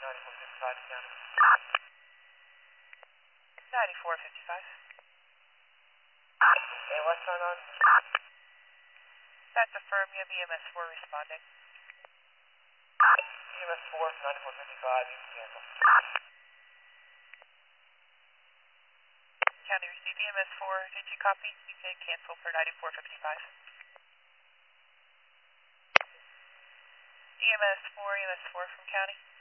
9455 County. 9455. Hey, what's going on? That's affirmed. You have EMS 4 responding. EMS 4 from 9455, you can cancel. County received EMS 4. Did you copy? You can cancel for 9455. EMS 4 from County.